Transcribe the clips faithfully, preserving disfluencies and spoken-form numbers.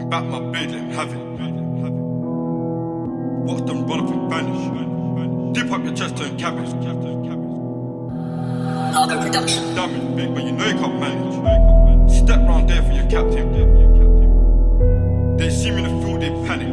Back my bed, let him have it. Watch them run up and vanish. Dip up your chest, turn cabbage. Other production. Damage big, but you know you can't manage. Step round there for your captain. They see me in the field, they panic.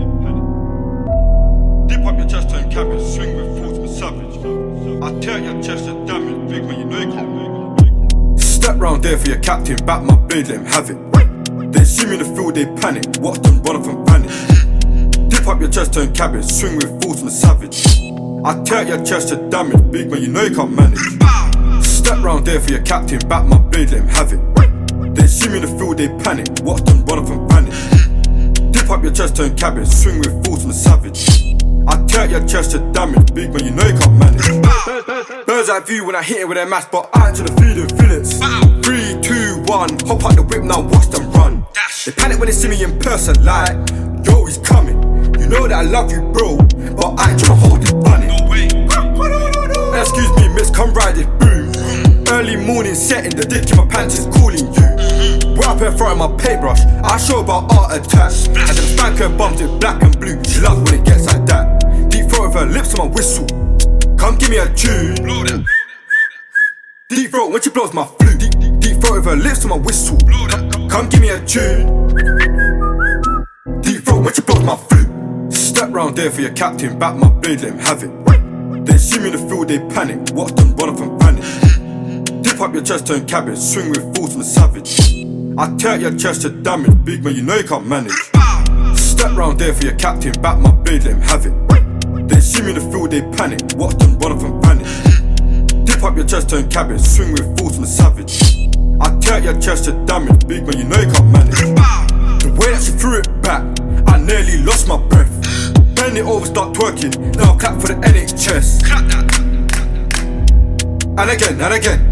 Dip up your chest, turn cabbage. Swing with fools, I'm savage. I tear your chest, a damage big, but you know you can't manage. Step round there for your captain. Back my blade, let him have it. They see me in the field, they panic. Watch them run up and vanish. Dip up your chest, turn cabbage. Swing with fools, I'm savage. I tear your chest to damage big, man, you know you can't manage. Step round there for your captain. Back my blade, let him have it. They see me in the field, they panic. Watch them run up and vanish. Dip up your chest, turn cabbage. Swing with fools, I'm savage. I tear your chest to damage big, man, you know you can't manage. Bird's eye view when I hit it with their mask, but I ain't to the feeling feelings. Three, two, one, hop out the whip now, watch them run. They panic when they see me in person, like, yo, he's coming. You know that I love you, bro, but I ain't tryna hold it bunny. No way. Excuse me, miss, come ride it, boom. Early morning setting, the dick in my pants is calling you. We're up in front of my paintbrush, I show about art attack. And then spank her bumps in black and blue, she loves when it gets like that. Deep throat with her lips on my whistle, come give me a tune. Deep throat when she blows my flute. Deep, deep, deep throat with her lips on my whistle, come give me a tune. Deep throat when she blows my flute. Step round there for your captain. Back my blade, let him have it. They see me in the field, they panic. Watch them run up and vanish. Dip up your chest, turn cabbage. Swing with fools, I'm savage. I tear your chest to damage big, man, you know you can't manage. Step round there for your captain. Back my blade, let him have it. They see me in the field, they panic. Watch them run up and vanish. Dip up your chest, turn cabbage. Swing with fools, I'm savage. I tear your chest to damage big, man, you know you can't manage. The way that she threw it back, I nearly lost my breath. Bend it over, start twerking. Now clap for the N H S. And again, and again.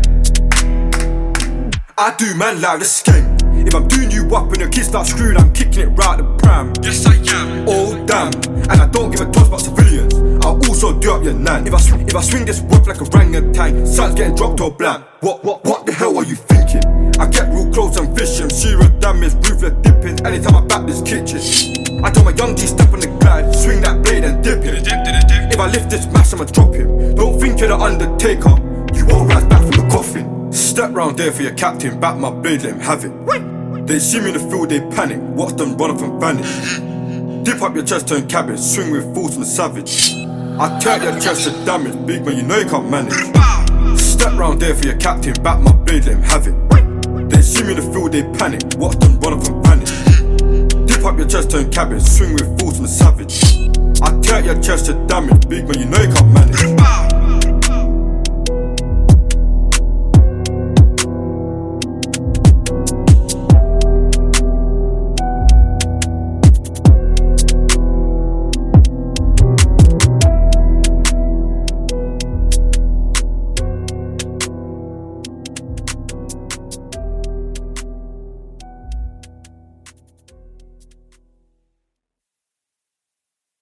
I do man like this game. If I'm doing you up and your kids start screwing, I'm kicking it right the pram. Yes I am. Oh damn. And I don't give a toss about civilians. I'll also do up your nan. If I swing, if I swing this whip like a orangutan, sun's getting dropped or blam. What, what, what the hell are you thinking? I get real close and fishing. Serious damage, ruthless dipping. Anytime I back this kitchen, I tell my young G step on the glide, swing that blade and dip it. If I lift this mass, I'ma drop him. Don't think you're the Undertaker, you won't rise back from the coffin. Step round there for your captain. Back my blade, let him have it. They see me in the field, they panic. Watch them run up and vanish. Dip up your chest, turn cabbage. Swing with fools, I'm savage. I tear your chest to damage big, man, you know you can't manage. Step round there for your captain. Back my blade, let him have it. They see me in the field, they panic. Watch them run up and vanish. Dip up your chest, turn cabbage. Swing with fools, I'm savage. I tear your chest to damage big, man, you know you can't manage.